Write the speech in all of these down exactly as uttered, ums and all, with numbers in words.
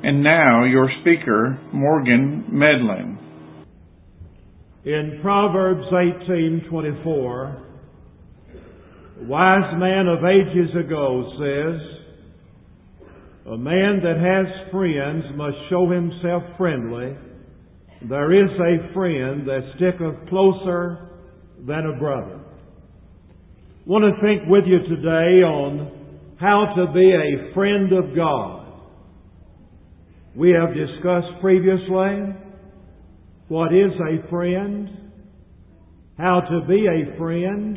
And now your speaker, Morgan Medlin. In Proverbs eighteen twenty-four, a wise man of ages ago says, "A man that has friends must show himself friendly. There is a friend that sticketh closer than a brother." I want to think with you today on how to be a friend of God. We have discussed previously what is a friend, how to be a friend,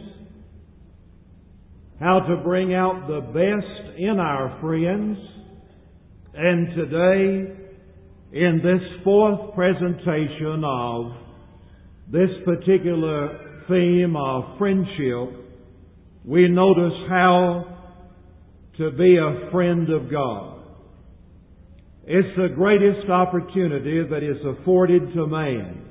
how to bring out the best in our friends, and today, in this fourth presentation of this particular theme of friendship, we notice how to be a friend of God. It's the greatest opportunity that is afforded to man.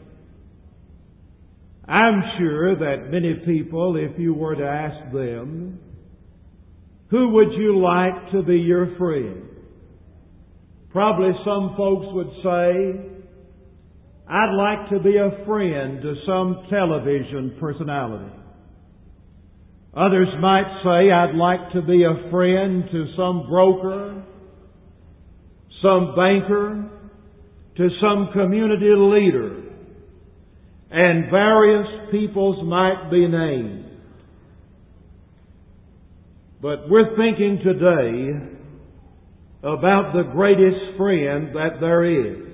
I'm sure that many people, if you were to ask them, who would you like to be your friend? Probably some folks would say, I'd like to be a friend to some television personality. Others might say, I'd like to be a friend to some broker, some banker, to some community leader, and various peoples might be named. But we're thinking today about the greatest friend that there is.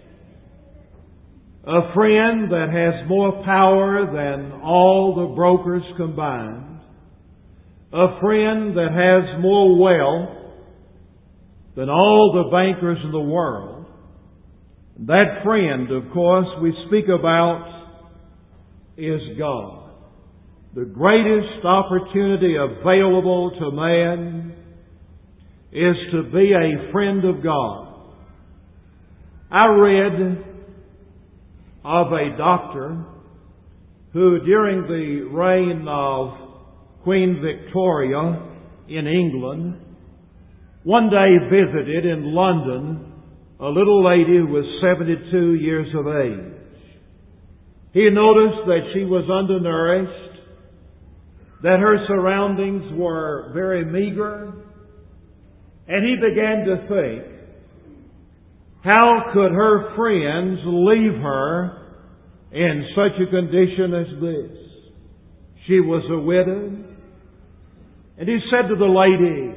A friend that has more power than all the brokers combined. A friend that has more wealth than all the bankers in the world. That friend, of course, we speak about is God. The greatest opportunity available to man is to be a friend of God. I read of a doctor who, during the reign of Queen Victoria in England, one day visited in London a little lady who was seventy-two years of age. He noticed that she was undernourished, that her surroundings were very meager, and he began to think, how could her friends leave her in such a condition as this? She was a widow. And he said to the lady,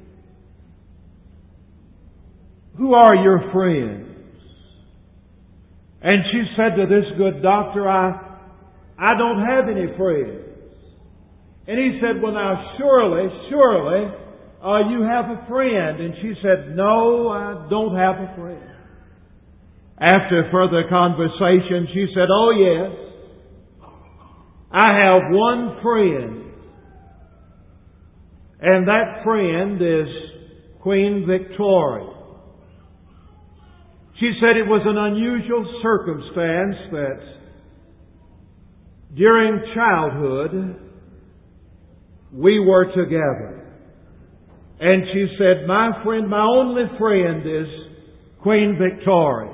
"Who are your friends?" And she said to this good doctor, I, I don't have any friends. And he said, "Well now, surely, surely, uh, you have a friend." And she said, "No, I don't have a friend." After further conversation, she said, "Oh yes, I have one friend. And that friend is Queen Victoria." She said it was an unusual circumstance that during childhood we were together. And she said, my friend, my only friend is Queen Victoria.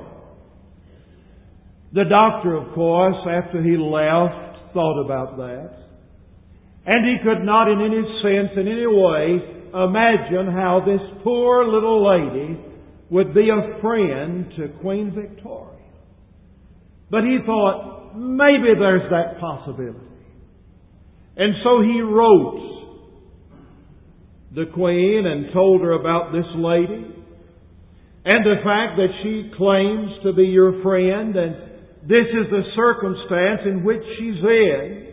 The doctor, of course, after he left, thought about that. And he could not in any sense, in any way, imagine how this poor little lady would be a friend to Queen Victoria. But he thought, maybe there's that possibility. And so he wrote the Queen and told her about this lady and the fact that she claims to be your friend, and this is the circumstance in which she's in.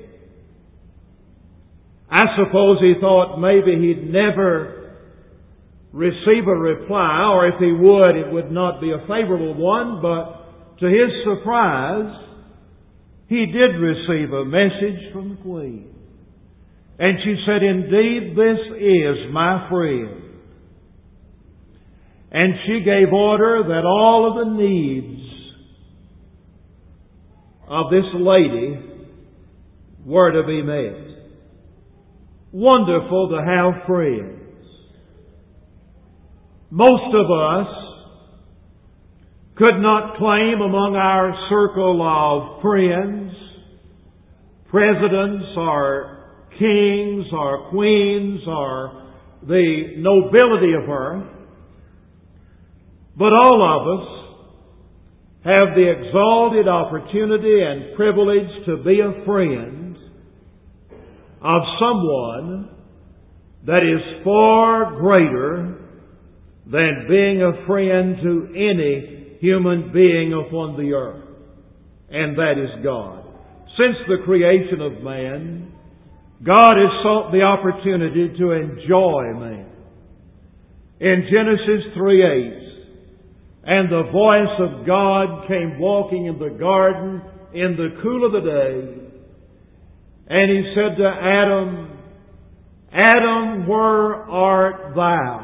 I suppose he thought maybe he'd never receive a reply, or if he would, it would not be a favorable one, but to his surprise, he did receive a message from the Queen. And she said, "Indeed, this is my friend." And she gave order that all of the needs of this lady were to be met. Wonderful to have friends. Most of us could not claim among our circle of friends, presidents or kings or queens or the nobility of earth, but all of us have the exalted opportunity and privilege to be a friend of someone that is far greater than being a friend to any human being upon the earth, and that is God. Since the creation of man, God has sought the opportunity to enjoy man. In Genesis three eight, and the voice of God came walking in the garden in the cool of the day, and He said to Adam, Adam, where art thou?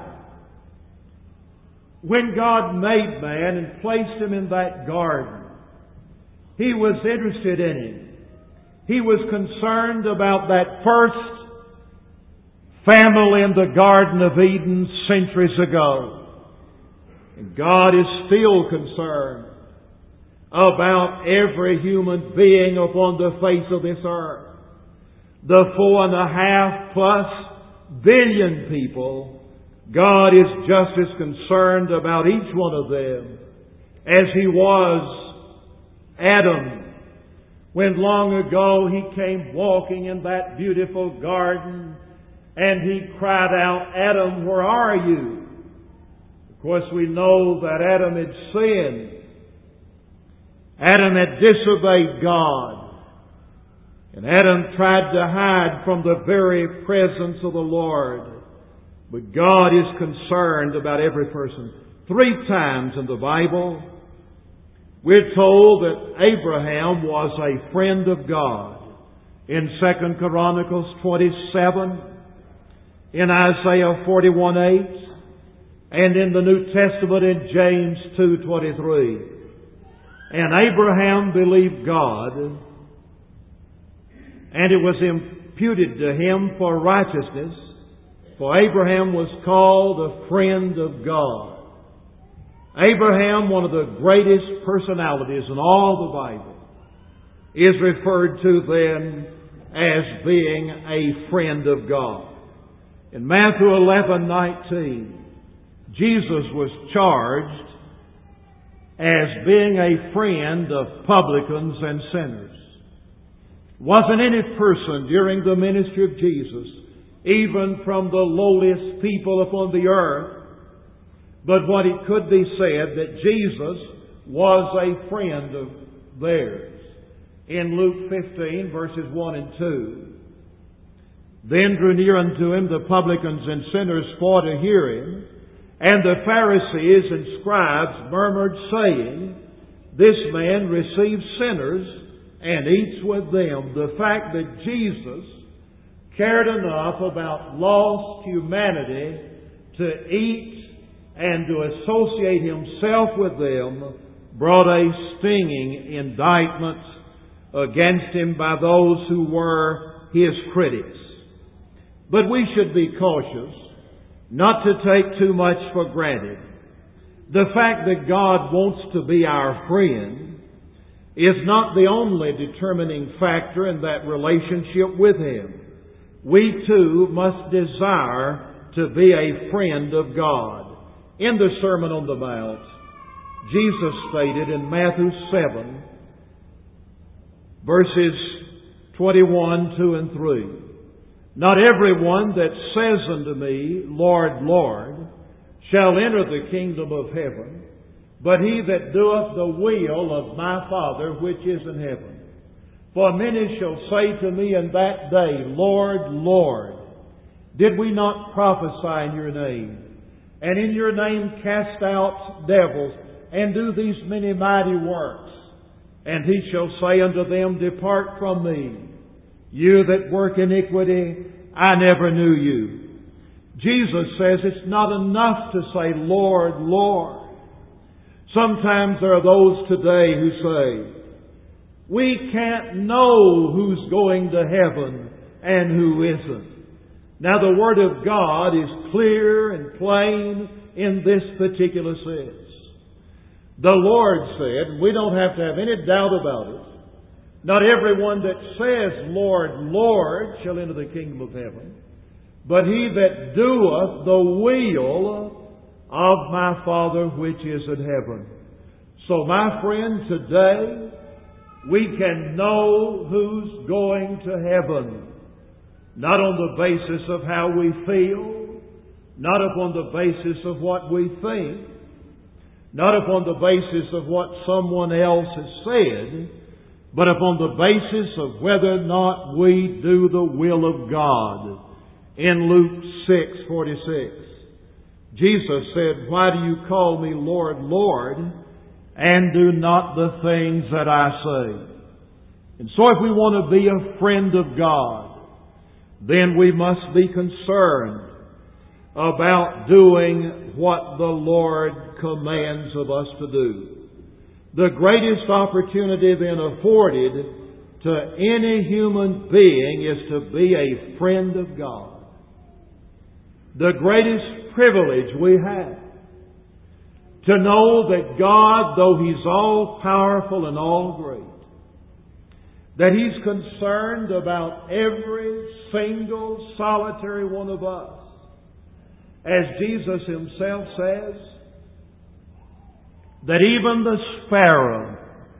When God made man and placed him in that garden, He was interested in him. He was concerned about that first family in the Garden of Eden centuries ago. And God is still concerned about every human being upon the face of this earth. The four and a half plus billion people, God is just as concerned about each one of them as He was Adam, when long ago he came walking in that beautiful garden and he cried out, Adam, where are you? Of course, we know that Adam had sinned. Adam had disobeyed God. And Adam tried to hide from the very presence of the Lord. But God is concerned about every person. Three times in the Bible, we're told that Abraham was a friend of God. In Second Chronicles twenty-seven, in Isaiah forty-one eight, and in the New Testament in James two twenty-three. And Abraham believed God, and it was imputed to him for righteousness, for Abraham was called a friend of God. Abraham, one of the greatest personalities in all the Bible, is referred to then as being a friend of God. In Matthew eleven nineteen, Jesus was charged as being a friend of publicans and sinners. Wasn't any person during the ministry of Jesus, even from the lowliest people upon the earth, but what it could be said that Jesus was a friend of theirs. In Luke fifteen, verses one and two, then drew near unto him the publicans and sinners for to hear him, and the Pharisees and scribes murmured, saying, This man receives sinners and eats with them. The fact that Jesus cared enough about lost humanity to eat and to associate Himself with them brought a stinging indictment against Him by those who were His critics. But we should be cautious not to take too much for granted. The fact that God wants to be our friend is not the only determining factor in that relationship with Him. We too must desire to be a friend of God. In the Sermon on the Mount, Jesus stated in Matthew seven, verses twenty-one, two, and three, Not everyone that says unto me, Lord, Lord, shall enter the kingdom of heaven, but he that doeth the will of my Father which is in heaven. For many shall say to me in that day, Lord, Lord, did we not prophesy in your name, and in your name cast out devils, and do these many mighty works? And he shall say unto them, Depart from me, you that work iniquity, I never knew you. Jesus says it's not enough to say, Lord, Lord. Sometimes there are those today who say, we can't know who's going to heaven and who isn't. Now the Word of God is clear and plain in this particular sense. The Lord said, and we don't have to have any doubt about it, not everyone that says, Lord, Lord, shall enter the kingdom of heaven, but he that doeth the will of my Father which is in heaven. So, my friend, today we can know who's going to heaven, not on the basis of how we feel, not upon the basis of what we think, not upon the basis of what someone else has said, but upon the basis of whether or not we do the will of God. In Luke six forty-six, Jesus said, "Why do you call me Lord, Lord, and do not the things that I say?" And so if we want to be a friend of God, then we must be concerned about doing what the Lord commands of us to do. The greatest opportunity then afforded to any human being is to be a friend of God. The greatest privilege we have to know that God, though He's all powerful and all great, that He's concerned about every single solitary one of us. As Jesus Himself says, that even the sparrow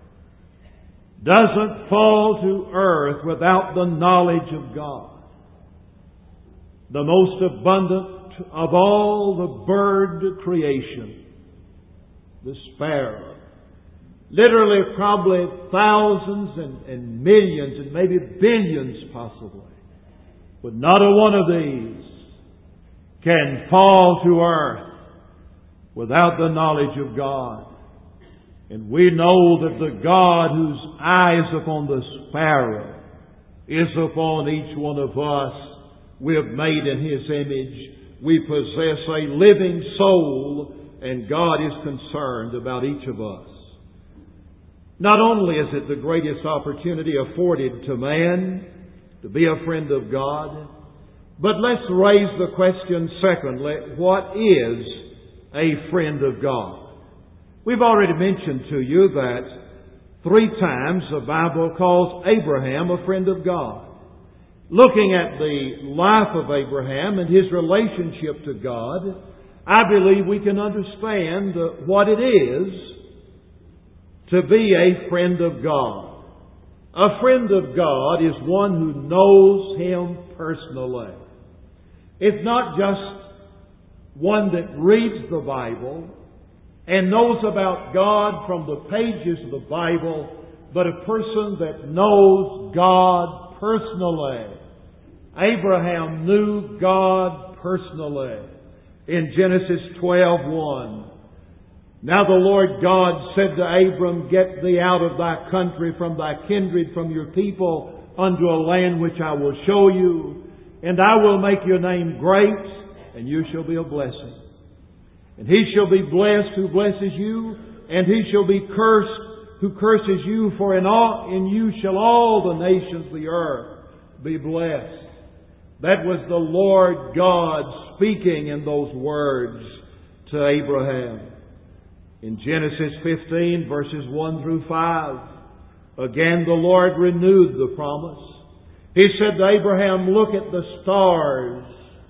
doesn't fall to earth without the knowledge of God. The most abundant of all the bird creation, the sparrow. Literally probably thousands and, and millions and maybe billions possibly. But not a one of these can fall to earth without the knowledge of God. And we know that the God whose eye is upon the sparrow is upon each one of us. We have made in His image. We possess a living soul, and God is concerned about each of us. Not only is it the greatest opportunity afforded to man to be a friend of God, but let's raise the question secondly, what is a friend of God? We've already mentioned to you that three times the Bible calls Abraham a friend of God. Looking at the life of Abraham and his relationship to God, I believe we can understand what it is to be a friend of God. A friend of God is one who knows Him personally. It's not just one that reads the Bible and knows about God from the pages of the Bible, but a person that knows God personally. Abraham knew God personally. In Genesis twelve one, "Now the Lord God said to Abram, Get thee out of thy country, from thy kindred, from your people, unto a land which I will show you, and I will make your name great, and you shall be a blessing. And he shall be blessed who blesses you, and he shall be cursed who curses you, for in all in you shall all the nations of the earth be blessed." That was the Lord God speaking in those words to Abraham. In Genesis fifteen, verses one through five, again the Lord renewed the promise. He said to Abraham, "Look at the stars.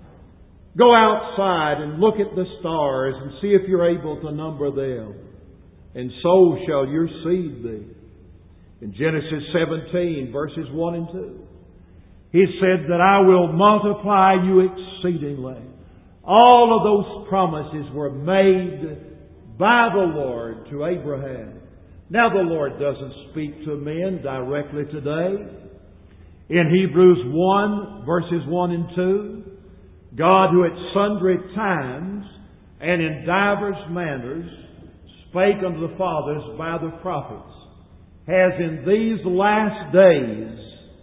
Go outside and look at the stars and see if you're able to number them. And so shall your seed be." In Genesis seventeen, verses one and two, He said that I will multiply you exceedingly. All of those promises were made by the Lord to Abraham. Now the Lord doesn't speak to men directly today. In Hebrews one, verses one and two, God, who at sundry times and in divers manners spake unto the fathers by the prophets, has in these last days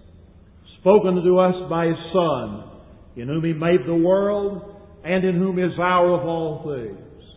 spoken to us by His Son, in whom He made the world, and in whom is hour of all things.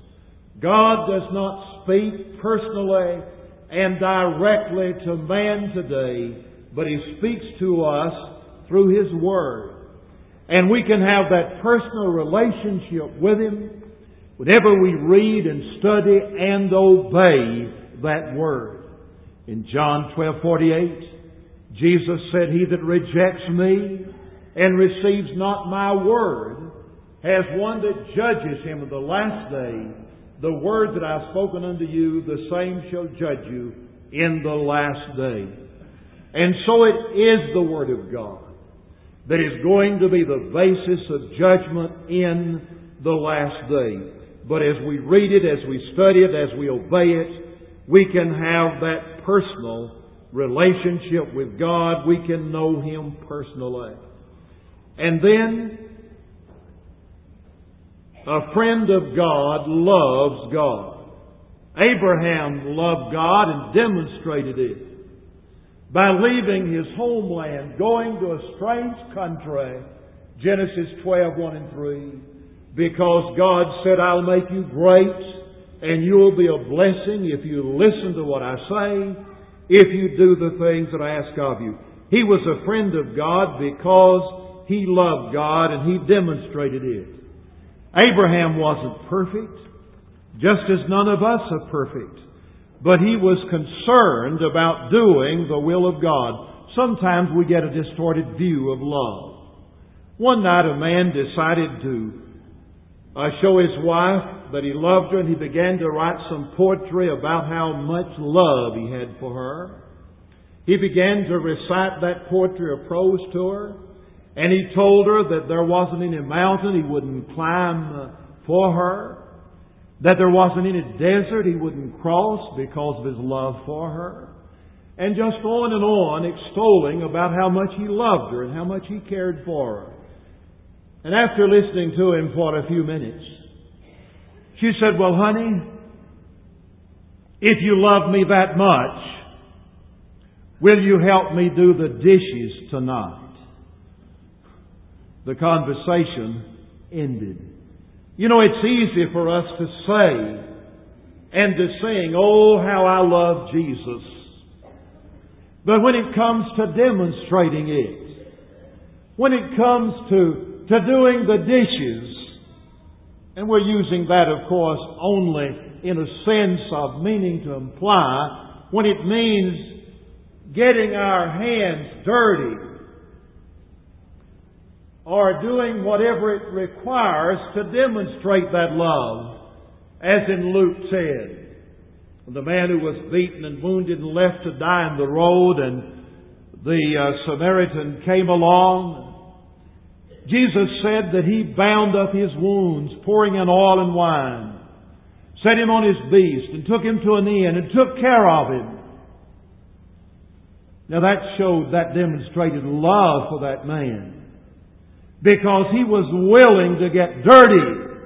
God does not speak personally and directly to man today, but He speaks to us through His Word. And we can have that personal relationship with Him, whenever we read and study and obey that Word. In John twelve forty-eight, Jesus said, "He that rejects me and receives not my word has one that judges him in the last day. The word that I have spoken unto you, the same shall judge you in the last day." And so it is the Word of God that is going to be the basis of judgment in the last day. But as we read it, as we study it, as we obey it, we can have that personal relationship with God. We can know Him personally. And then, a friend of God loves God. Abraham loved God and demonstrated it by leaving his homeland, going to a strange country, Genesis twelve, one and three, because God said, "I'll make you great, and you'll be a blessing if you listen to what I say, if you do the things that I ask of you." He was a friend of God because he loved God and he demonstrated it. Abraham wasn't perfect, just as none of us are perfect. But he was concerned about doing the will of God. Sometimes we get a distorted view of love. One night a man decided to uh, show his wife that he loved her, and he began to write some poetry about how much love he had for her. He began to recite that poetry of prose to her, and he told her that there wasn't any mountain he wouldn't climb uh, for her, that there wasn't any desert he wouldn't cross because of his love for her, and just on and on extolling about how much he loved her and how much he cared for her. And after listening to him for a few minutes, she said, "Well, honey, if you love me that much, will you help me do the dishes tonight?" The conversation ended. You know, it's easy for us to say and to sing, "Oh, how I love Jesus." But when it comes to demonstrating it, when it comes to, to doing the dishes, and we're using that, of course, only in a sense of meaning to imply, when it means getting our hands dirty, or doing whatever it requires to demonstrate that love. As in Luke ten, the man who was beaten and wounded and left to die on the road, and the uh, Samaritan came along. Jesus said that He bound up his wounds, pouring in oil and wine, set him on his beast, and took him to an inn, and took care of him. Now that showed, that demonstrated love for that man, because he was willing to get dirty.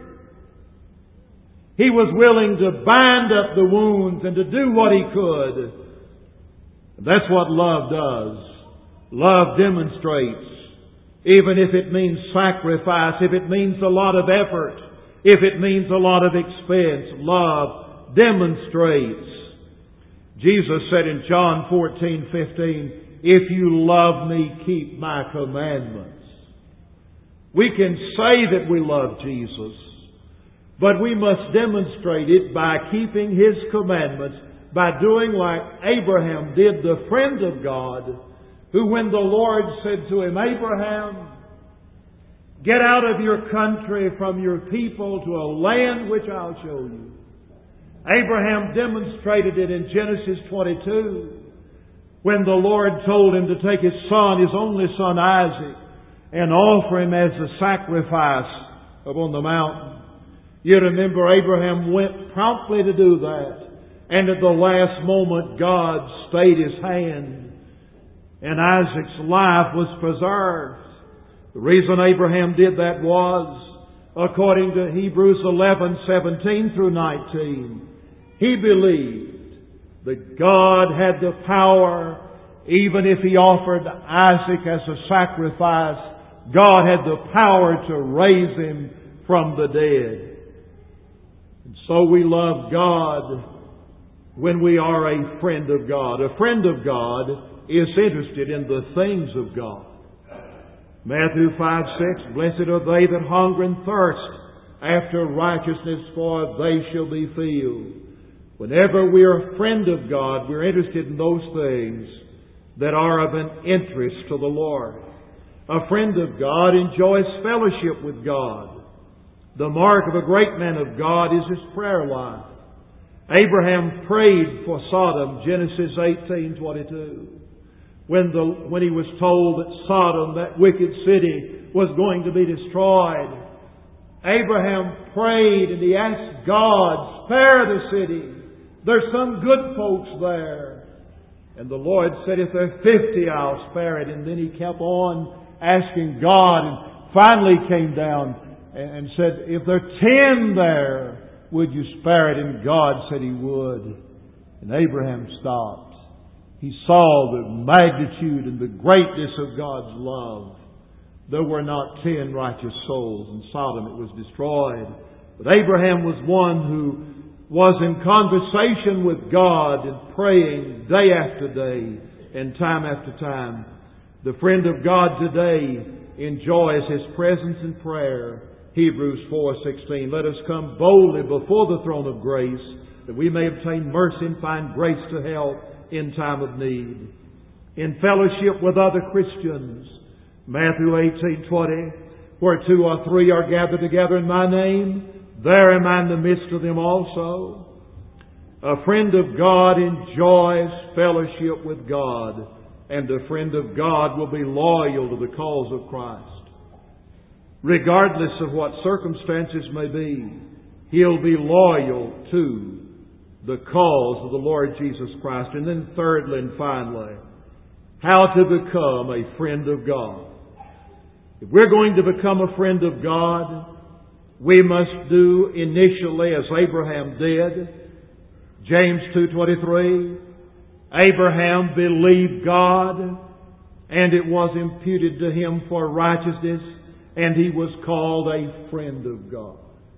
He was willing to bind up the wounds and to do what he could. That's what love does. Love demonstrates, even if it means sacrifice, if it means a lot of effort, if it means a lot of expense. Love demonstrates. Jesus said in John fourteen fifteen, "If you love me, keep my commandments." We can say that we love Jesus, but we must demonstrate it by keeping His commandments, by doing like Abraham did, the friend of God, who when the Lord said to him, "Abraham, get out of your country, from your people, to a land which I'll show you." Abraham demonstrated it in Genesis twenty-two, when the Lord told him to take his son, his only son Isaac, and offer him as a sacrifice upon the mountain. You remember Abraham went promptly to do that. And at the last moment, God stayed His hand, and Isaac's life was preserved. The reason Abraham did that was, according to Hebrews eleven seventeen through nineteen, he believed that God had the power, even if he offered Isaac as a sacrifice, God had the power to raise him from the dead. And so we love God when we are a friend of God. A friend of God is interested in the things of God. Matthew five six, "Blessed are they that hunger and thirst after righteousness, for they shall be filled. Whenever we are a friend of God, we're interested in those things that are of an interest to the Lord. A friend of God enjoys fellowship with God. The mark of a great man of God is his prayer life. Abraham prayed for Sodom, Genesis eighteen twenty-two. When, the, when he was told that Sodom, that wicked city, was going to be destroyed, Abraham prayed and he asked God, spare the city. There's some good folks there. And the Lord said, if there are fifty, I'll spare it. And then he kept on asking God and finally came down and said, if there are ten there, would you spare it? And God said He would. And Abraham stopped. He saw the magnitude and the greatness of God's love. There were not ten righteous souls in Sodom. It was destroyed. But Abraham was one who was in conversation with God and praying day after day and time after time. The friend of God today enjoys His presence in prayer. Hebrews four sixteen. Let us come boldly before the throne of grace, that we may obtain mercy and find grace to help in time of need. In fellowship with other Christians, Matthew eighteen twenty, where two or three are gathered together in My name, there am I in the midst of them also. A friend of God enjoys fellowship with God, and a friend of God will be loyal to the cause of Christ. Regardless of what circumstances may be, he'll be loyal to the cause of the Lord Jesus Christ. And then thirdly and finally, how to become a friend of God. If we're going to become a friend of God, we must do initially as Abraham did. James two twenty-three, Abraham believed God, and it was imputed to him for righteousness, and he was called a friend of God.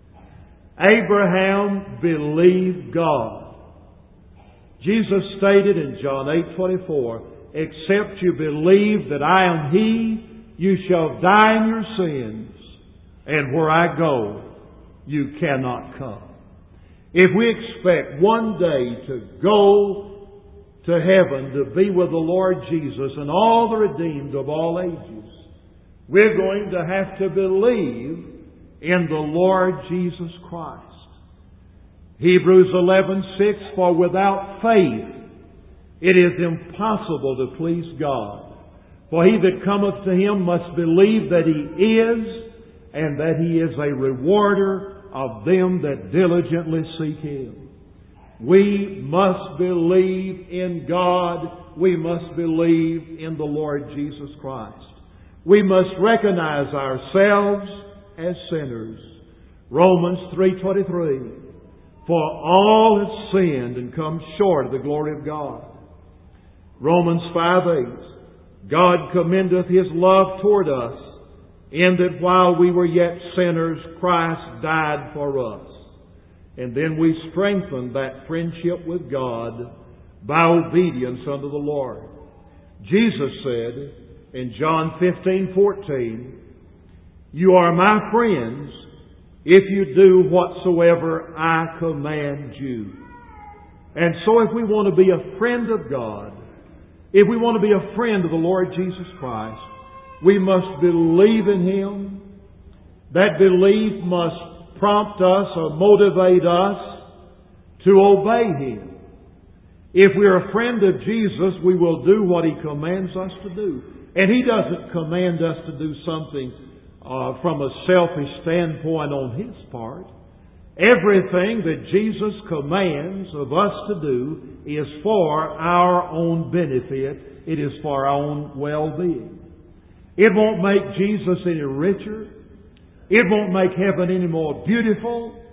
Abraham believed God. Jesus stated in John eight twenty-four, except you believe that I am He, you shall die in your sins, and where I go, you cannot come. If we expect one day to go to heaven to be with the Lord Jesus and all the redeemed of all ages, we're going to have to believe in the Lord Jesus Christ. Hebrews eleven six, for without faith it is impossible to please God. For he that cometh to Him must believe that He is, and that He is a rewarder of them that diligently seek Him. We must believe in God. We must believe in the Lord Jesus Christ. We must recognize ourselves as sinners. Romans three twenty-three, for all have sinned and come short of the glory of God. Romans five eight, God commendeth His love toward us, in that while we were yet sinners, Christ died for us. And then we strengthen that friendship with God by obedience unto the Lord. Jesus said in John fifteen fourteen, you are my friends if you do whatsoever I command you. And so if we want to be a friend of God, if we want to be a friend of the Lord Jesus Christ, we must believe in Him. That belief must prompt us or motivate us to obey Him. If we're a friend of Jesus, we will do what He commands us to do. And He doesn't command us to do something uh, from a selfish standpoint on His part. Everything that Jesus commands of us to do is for our own benefit. It is for our own well-being. It won't make Jesus any richer. It won't make heaven any more beautiful.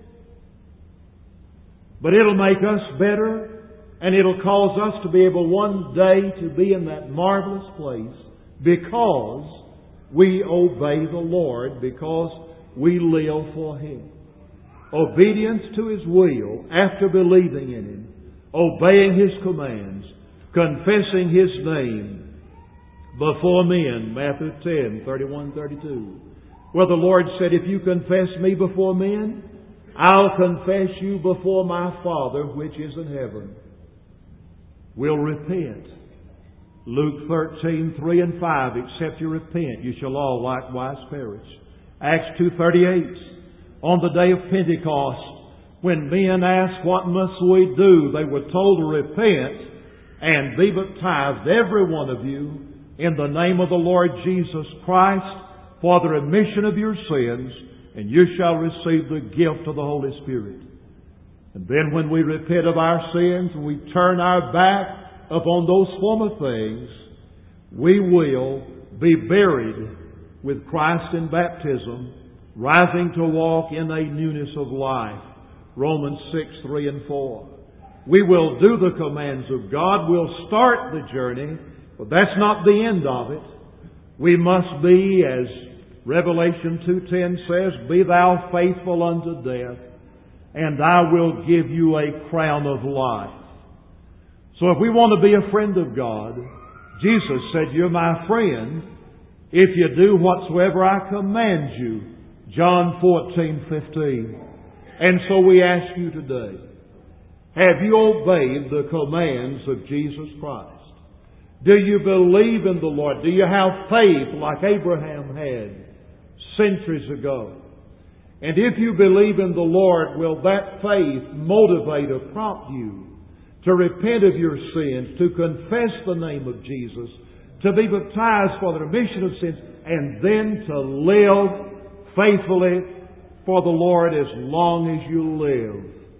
But it'll make us better, and it'll cause us to be able one day to be in that marvelous place because we obey the Lord, because we live for Him. Obedience to His will after believing in Him, obeying His commands, confessing His name before men, Matthew ten thirty-one thirty-two. Well, the Lord said, if you confess me before men, I'll confess you before my Father which is in heaven. We'll repent. Luke thirteen, three and five, except you repent, you shall all likewise perish. Acts two thirty-eight, on the day of Pentecost, when men asked, what must we do? They were told to repent and be baptized, every one of you, in the name of the Lord Jesus Christ, for the remission of your sins, and you shall receive the gift of the Holy Spirit. And then when we repent of our sins and we turn our back upon those former things, we will be buried with Christ in baptism, rising to walk in a newness of life. Romans six, three and four. We will do the commands of God. We'll start the journey, but that's not the end of it. We must be, as Revelation two ten says, be thou faithful unto death, and I will give you a crown of life. So if we want to be a friend of God, Jesus said, you're my friend if you do whatsoever I command you. John fourteen, fifteen. And so we ask you today, have you obeyed the commands of Jesus Christ? Do you believe in the Lord? Do you have faith like Abraham had centuries ago? And if you believe in the Lord, will that faith motivate or prompt you to repent of your sins, to confess the name of Jesus, to be baptized for the remission of sins, and then to live faithfully for the Lord as long as you live?